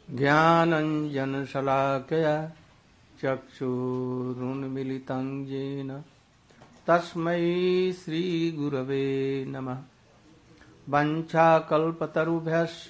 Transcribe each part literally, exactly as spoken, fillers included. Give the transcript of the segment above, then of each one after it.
ज्ञानञ्जनशलाकया चक्षुरुन्मिलितं येन तस्मै श्रीगुरवे नमः। वञ्चाकल्पतरुभ्यश्च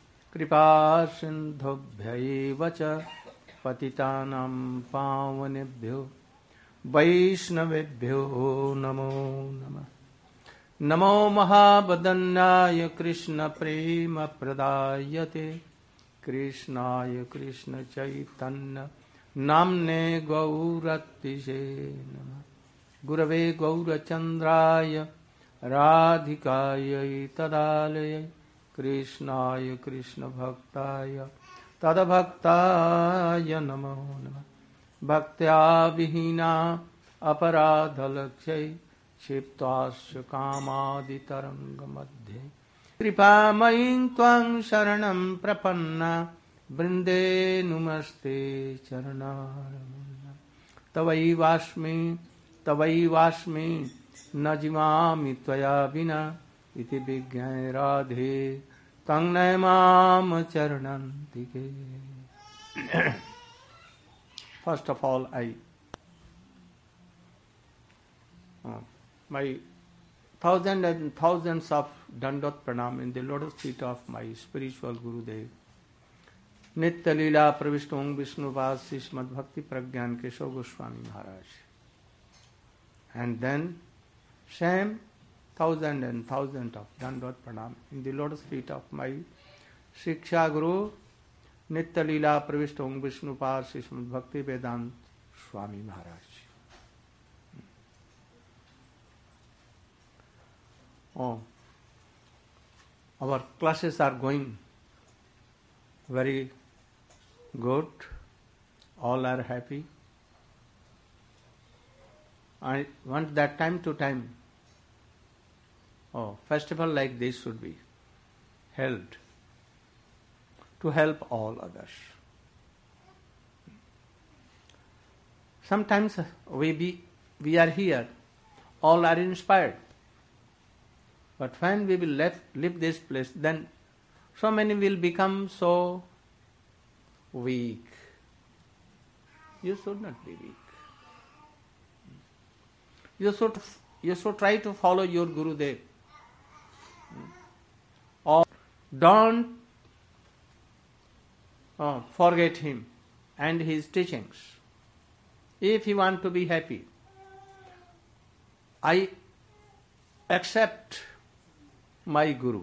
कृपासिन्धुभ्यैव च पतितानां पावनेभ्यो वैष्णवेभ्यो नमो नमः। नमो महावदन्याय कृष्णप्रेमप्रदायते कृष्णाय कृष्णचैतन्य नाम्ने गौरतिसे नमः। गुरवे गौरचन्द्राय राधिकायै तदालयै कृष्णाय कृष्णभक्ताय तद्भक्ताय नमो नमः। भक्त्या विहीना अपराधलक्ष्यै क्षिप्ताश्च कामादितरङ्गमध्ये कृपामयीं त्वां शरणं प्रपन्ना वृन्दे नुमस्ते चरणारविन्दं। तवैवास्मि तवैवास्मि न जीवामि त्वया विना इति विज्ञाय राधे तं नयमाम चरणन्तिके। First of all, I uh, my thousands and thousands of dandot pranam in the lotus feet of my spiritual Gurudev, Nitya Leela Pravishtung Vishnupad Srimad Bhakti Pragyan Keshav Goswami Maharaj. And then same thousand and thousand of dandot pranam in the lotus feet of my Shiksha Guru, Nitya Leela Pravishtung Vishnupad Srimad Bhakti Vedant Swami Maharaj. Oh, our classes are going very good. All are happy. I want that time to time, oh, festival like this should be held to help all others. Sometimes we be, we are here, all are inspired. But when we will left, leave this place, then so many will become so weak. You should not be weak. You should, you should try to follow your Gurudev. Or don't oh, forget him and his teachings. If you want to be happy, I accept my Guru,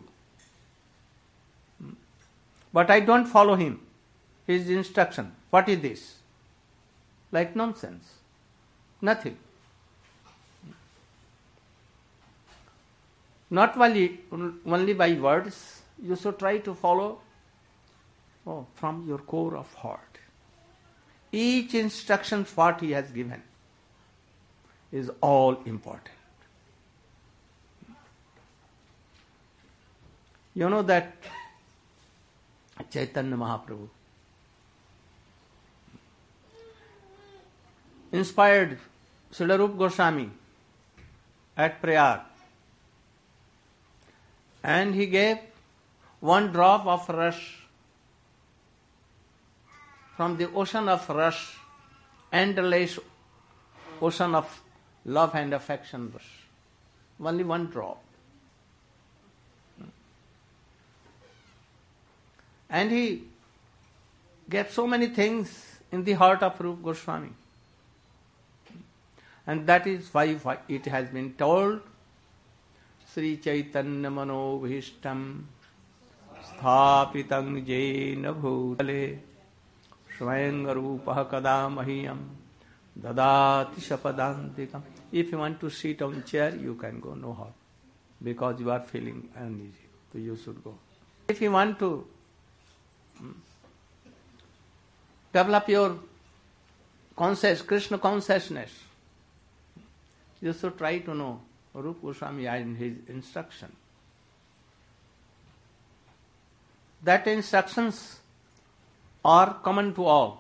but I don't follow him, his instruction. What is this? Like nonsense. Nothing. Not only, only by words, you should try to follow oh, from your core of heart. Each instruction what he has given is all important. You know that Chaitanya Mahaprabhu inspired Srila Rupa Goswami at Prayag, and he gave one drop of rush from the ocean of rush, endless ocean of love and affection rush. Only one drop. And he gave so many things in the heart of Rupa Goswami. And that is why it has been told, Sri Chaitanya Mano Bhishtam Sthapitam Jena Bhutale Swayam Rupah Kada Mahiyam Dadati Shapadantikam. If you want to sit on chair, you can go, no harm, because you are feeling uneasy, so you should go. If you want to develop your conscious, Krishna consciousness, you should try to know Rupa Goswami in his instruction. That instructions are common to all.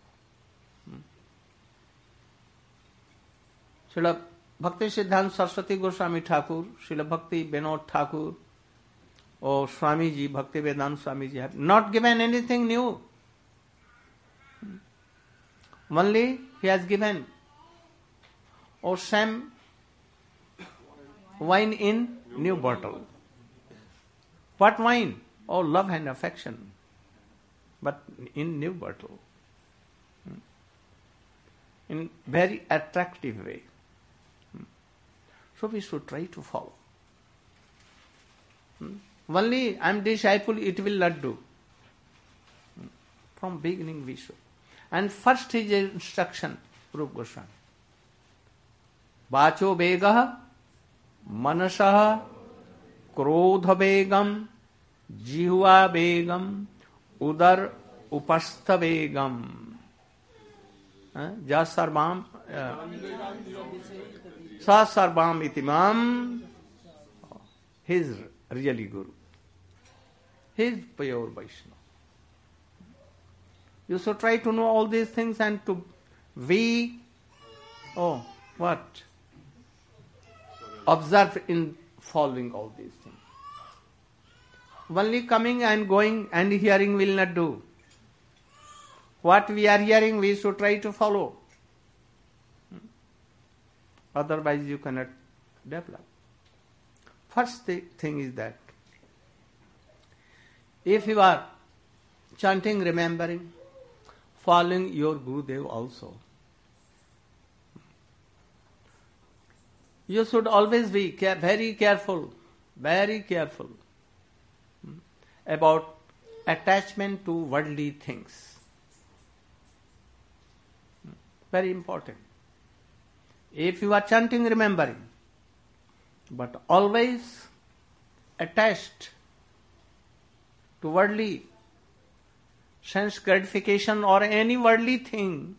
Srila Bhakti Siddhanta Saraswati Goswami Thakur, Srila Bhakti Vinod Thakur, or Swamiji, Bhakti Vedanta Swamiji have not given anything new. Only he has given, oh Sam, wine in new bottle. What wine? Oh, love and affection, but in new bottle, in very attractive way. So we should try to follow. Only I am disciple, it will not do. From beginning we should. And first is instruction, Rupa Goswami. Vacho vegah, manasah, krodha vegam, jihva vegam, udar upastha vegam. Ja sarvam, sa sarvam itimam. He is really Guru. He is pure Vaishnava. You should try to know all these things and to be, oh, what? Observe in following all these things. Only coming and going and hearing will not do. What we are hearing, we should try to follow. Otherwise you cannot develop. First thing is that if you are chanting, remembering, following your Gurudev also, you should always be care- very careful, very careful about attachment to worldly things. Very important. If you are chanting, remembering, but always attached to worldly sense gratification or any worldly thing,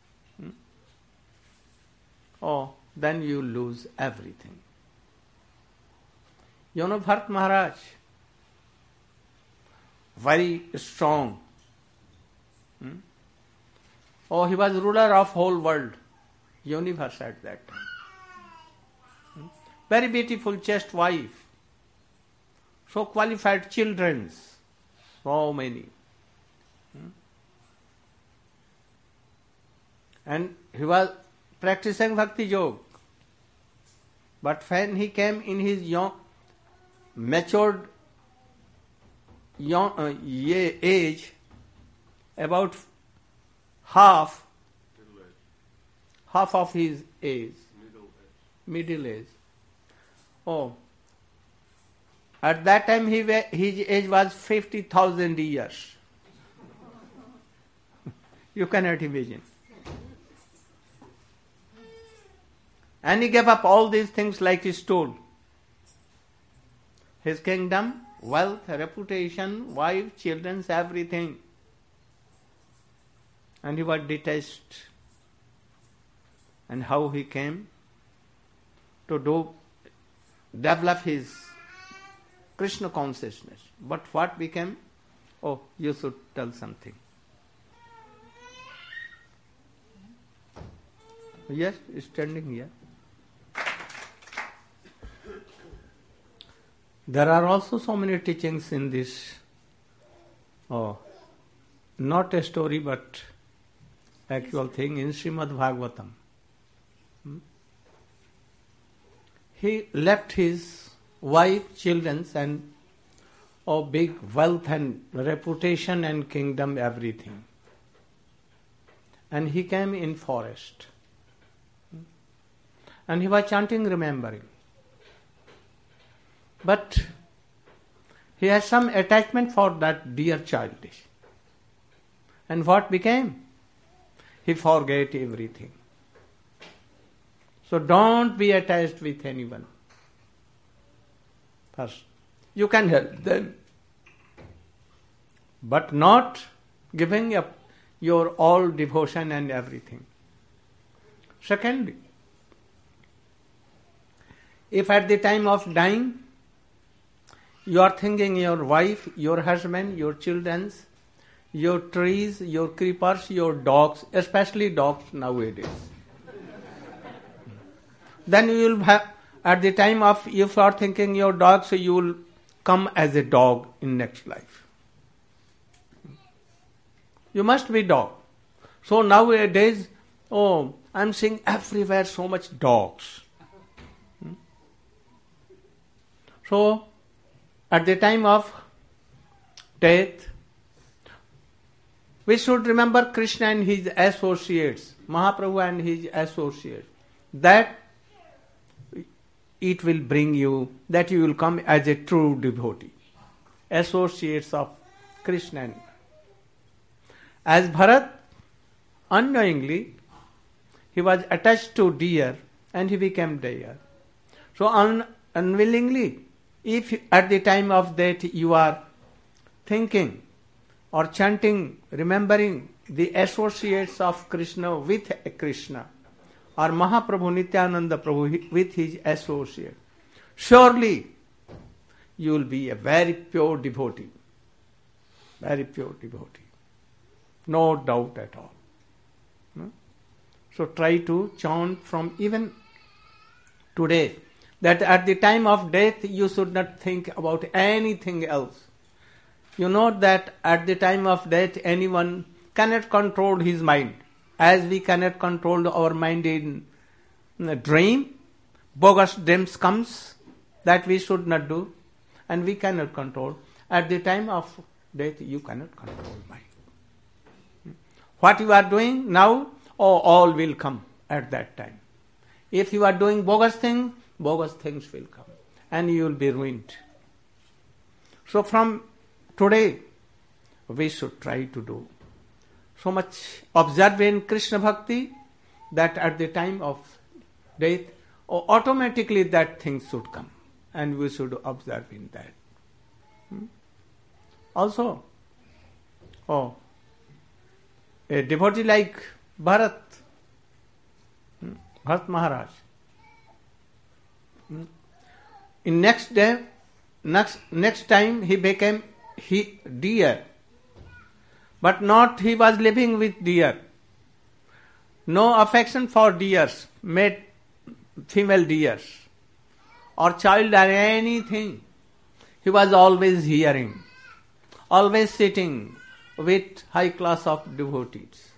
oh, then you lose everything. You know Bharat Maharaj, very strong. Hmm? Oh, he was ruler of whole world, universe at that time. Hmm? Very beautiful, chaste wife. So qualified children, so many. Hmm? And he was practicing Bhakti Yoga. But when he came in his young, matured young, uh, age, about half, half of his age, middle age. Oh, at that time he wa- his age was fifty thousand years. You cannot imagine. And he gave up all these things like he stole. His kingdom, wealth, reputation, wife, children, everything. And he was detached. And how he came to do develop his Krishna consciousness. But what became? Oh, you should tell something. Yes, standing here. There are also so many teachings in this. Oh, not a story but actual thing in Srimad Bhagavatam. Hmm? He left his wife, children, and oh, big wealth and reputation and kingdom, everything. And he came in forest. Hmm? And he was chanting, remembering. But he has some attachment for that dear child. And what became? He forget everything. So don't be attached with anyone. First, you can help them, but not giving up your all devotion and everything. Secondly, if at the time of dying, you are thinking your wife, your husband, your children, your trees, your creepers, your dogs, especially dogs nowadays. Then you will have, at the time of, if you are thinking your dogs, you will come as a dog in next life. You must be dog. So nowadays, oh, I'm seeing everywhere so much dogs. Hmm? So, at the time of death, we should remember Krishna and his associates, Mahaprabhu and his associates, that it will bring you, that you will come as a true devotee, associates of Krishna. As Bharat, unknowingly, he was attached to deer and he became deer. So un- unwillingly, if at the time of death you are thinking or chanting, remembering the associates of Krishna with Krishna, or Mahaprabhu Nityananda Prabhu with his associate, surely you will be a very pure devotee. Very pure devotee. No doubt at all. No? So try to chant from even today, that at the time of death you should not think about anything else. You know that at the time of death anyone cannot control his mind. As we cannot control our mind in a dream, bogus dreams comes that we should not do, and we cannot control. At the time of death you cannot control mind. What you are doing now, oh, all will come at that time. If you are doing bogus things, bogus things will come, and you will be ruined. So from today, we should try to do so much observant Krishna Bhakti that at the time of death, oh, automatically that thing should come, and we should observe in that. Hmm? Also, oh, a devotee like Bharat, hmm? Bharat Maharaj, hmm? in next day, next next time he became he deer. But not he was living with deer. No affection for deers, made female deers, or child or anything. He was always hearing, always sitting with high class of devotees.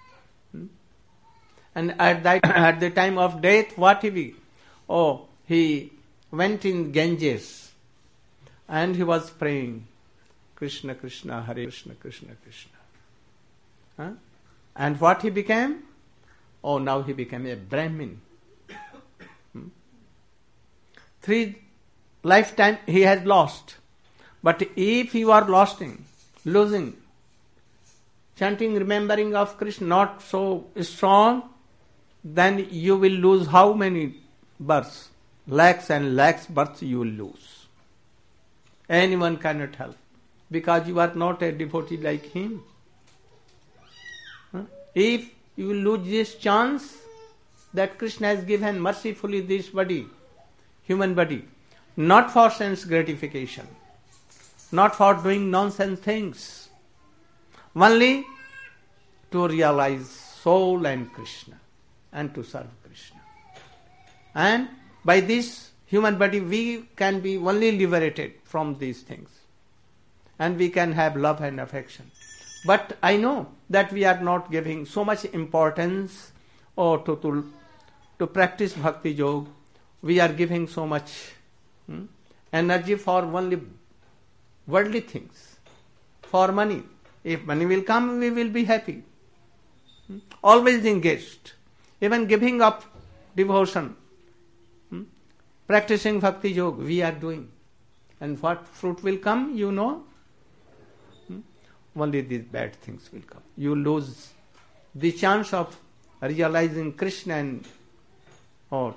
And at that at the time of death, what he be? Oh, he went in Ganges and he was praying, Krishna, Krishna, Hare Krishna, Krishna, Krishna. Huh? And what he became? Oh, now he became a Brahmin. Hmm? Three lifetime he has lost. But if you are losing, losing, chanting, remembering of Krishna not so strong, then you will lose how many births? Lakhs and lakhs births you will lose. Anyone cannot help, because you are not a devotee like him. Huh? If you will lose this chance that Krishna has given mercifully this body, human body, not for sense gratification, not for doing nonsense things, only to realize soul and Krishna and to serve Krishna. And by this human body we can be only liberated from these things, and we can have love and affection. But I know that we are not giving so much importance or to, to, to practice Bhakti Yoga. We are giving so much hmm, energy for only worldly things, for money. If money will come, we will be happy. Hmm? Always engaged. Even giving up devotion, hmm? practicing Bhakti Yoga, we are doing. And what fruit will come, you know? Hmm? Only these bad things will come. You lose the chance of realizing Krishna and or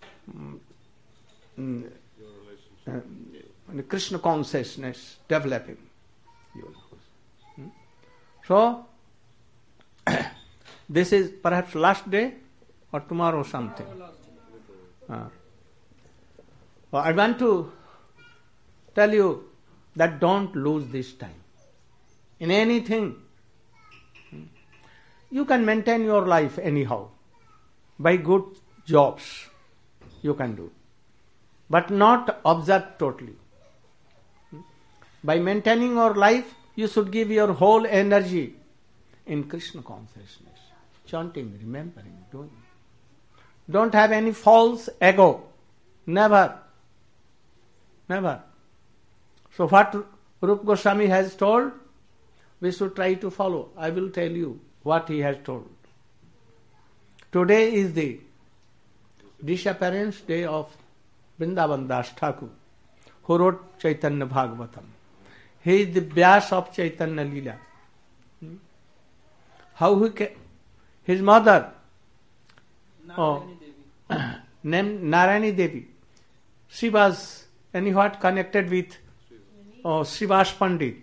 mm, uh, Krishna consciousness developing. You lose. Hmm? So, this is perhaps last day or tomorrow something. Uh, well, I want to tell you that don't lose this time. In anything, you can maintain your life anyhow. By good jobs, you can do. But not observe totally. By maintaining your life, you should give your whole energy in Krishna consciousness. Chanting, remembering, doing. Don't have any false ego. Never. Never. So what Rupa Goswami has told, we should try to follow. I will tell you what he has told. Today is the disappearance day of Vrindavan Das Thakur, who wrote Chaitanya Bhagavatam. He is the Vyas of Chaitanya Leela. How he ca- his mother, oh, named Narayani Devi, she was anyhow connected with oh, Srivas Pandit.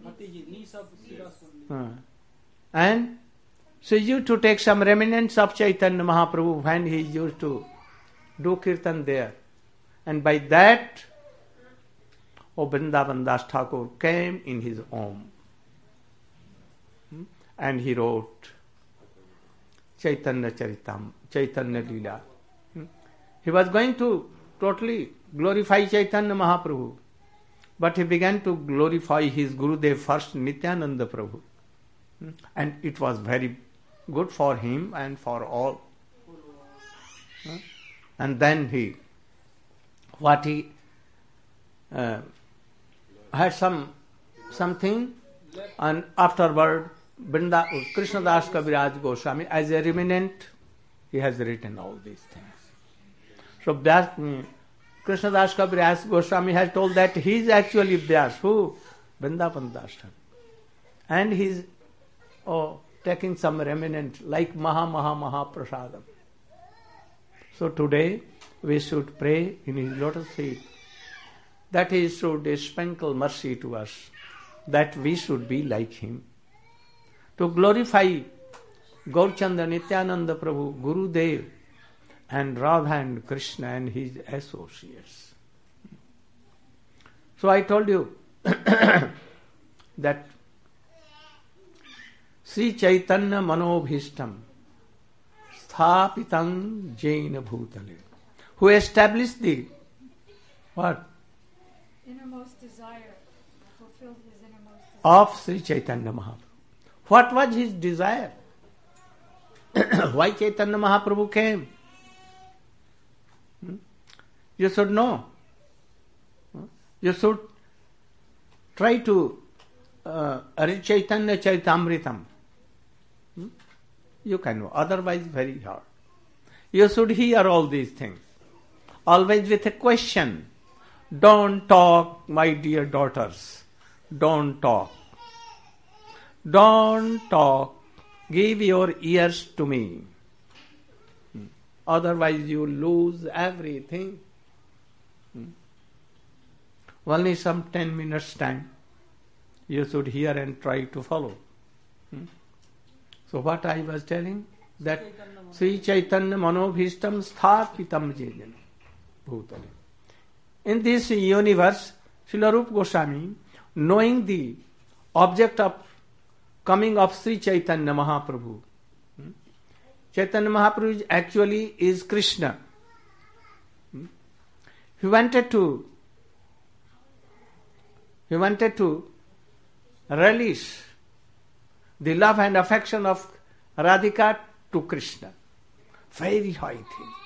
Uh, and she used to take some remnants of Chaitanya Mahaprabhu when he used to do kirtan there. And by that, O Vrindavan Das Thakur came in his home. Hmm? And he wrote Chaitanya Charitam, Chaitanya Leela. Hmm? He was going to totally glorify Chaitanya Mahaprabhu. But he began to glorify his Gurudev first, Nityananda Prabhu. Hmm? And it was very good for him and for all. Hmm? And then he, what he uh, had some something, and afterward, Vrinda, Krishnadas Kaviraj Goswami, as a remnant, he has written all these things. So that Krishnadas Kaviraj Goswami has told that he is actually Vyas. Who? Vrindavan Das Thakur. And he is oh, taking some remnant like Maha Maha Maha Prasadam. So today we should pray in his lotus feet that he should sprinkle mercy to us, that we should be like him. To glorify Gaurchanda, Nityananda Prabhu, Gurudev, and Radha and Krishna and his associates. So I told you that Sri Chaitanya Manobhishtam Sthapitam Jaina Bhutale, who established the what? Innermost desire, fulfilled his innermost desire. Of Sri Chaitanya Mahaprabhu. What was his desire? Why Chaitanya Mahaprabhu came? Hmm? You should know. You should try to uh, read Chaitanya Charitamritam. Hmm? You can know. Otherwise, very hard. You should hear all these things. Always with a question. Don't talk, my dear daughters. Don't talk. Don't talk. Give your ears to me. Hmm. Otherwise, you lose everything. Hmm. Only some ten minutes time. You should hear and try to follow. Hmm. So what I was telling, that Sri Chaitanya Manobhishtam Sthapitam Jaina Bhutale. In this universe, Srila Rupa Goswami, knowing the object of coming of Sri Chaitanya Mahaprabhu, hmm? Chaitanya Mahaprabhu is actually is Krishna. Hmm? He wanted to he wanted to release the love and affection of Radhika to Krishna. Very high thing.